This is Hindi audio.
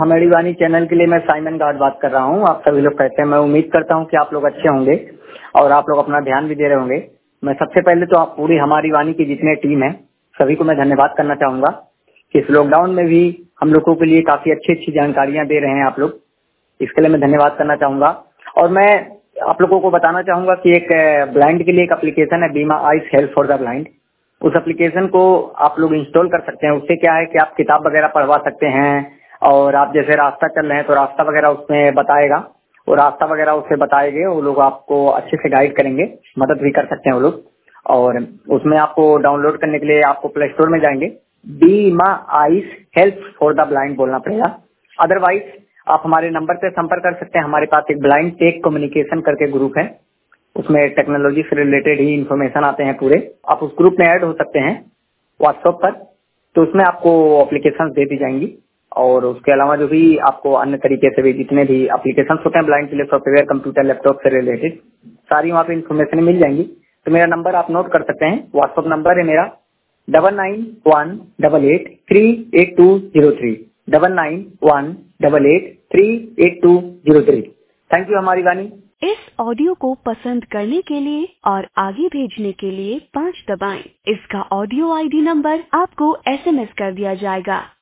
हमारी वाणी चैनल के लिए मैं साइमन गार्ड बात कर रहा हूँ। आप सभी लोग कैसे हैं? मैं उम्मीद करता हूँ कि आप लोग अच्छे होंगे और आप लोग अपना ध्यान भी दे रहे होंगे। मैं सबसे पहले तो आप पूरी हमारी वाणी की जितने टीम है सभी को मैं धन्यवाद करना चाहूंगा कि इस लॉकडाउन में भी हम लोगों के लिए काफी अच्छी अच्छी जानकारियां दे रहे हैं आप लोग। इसके लिए मैं धन्यवाद करना चाहूंगा। और मैं आप लोगों को बताना चाहूंगा कि एक ब्लाइंड के लिए एक एप्लीकेशन है, Be My Eyes help for the blind. उस एप्लीकेशन को आप लोग इंस्टॉल कर सकते हैं। उससे क्या है कि आप किताब वगैरह पढ़वा सकते हैं और आप जैसे रास्ता चल रहे हैं तो रास्ता वगैरह उसमें बताएगा और रास्ता वगैरह उससे बताएंगे। वो लोग आपको अच्छे से गाइड करेंगे, मदद भी कर सकते हैं वो लोग। और उसमें आपको डाउनलोड करने के लिए आपको प्ले स्टोर में जाएंगे, Be My Eyes help for the blind बोलना पड़ेगा। अदरवाइज आप हमारे नंबर पे संपर्क कर सकते हैं। हमारे पास एक ब्लाइंड टेक कम्युनिकेशन करके ग्रुप है, उसमें टेक्नोलॉजी से रिलेटेड ही इन्फॉर्मेशन आते हैं पूरे। आप उस ग्रुप में ऐड हो सकते हैं व्हाट्सएप पर, तो उसमें आपको एप्लीकेशन दे दी जाएंगी। और उसके अलावा जो भी आपको अन्य तरीके से भी जितने भी एप्लीकेशन होते हैं ब्लाइंड के लिए, सॉफ्टवेयर, कंप्यूटर, लैपटॉप से रिलेटेड सारी वहाँ पे इन्फॉर्मेशन मिल जाएंगी। तो मेरा नंबर आप नोट कर सकते हैं। व्हाट्सएप नंबर है मेरा 9918838203, 9918838203। थैंक यू हमारी वाणी। इस ऑडियो को पसंद करने के लिए और आगे भेजने के लिए 5 दबाएं। इसका ऑडियो आईडी नंबर आपको SMS कर दिया जाएगा।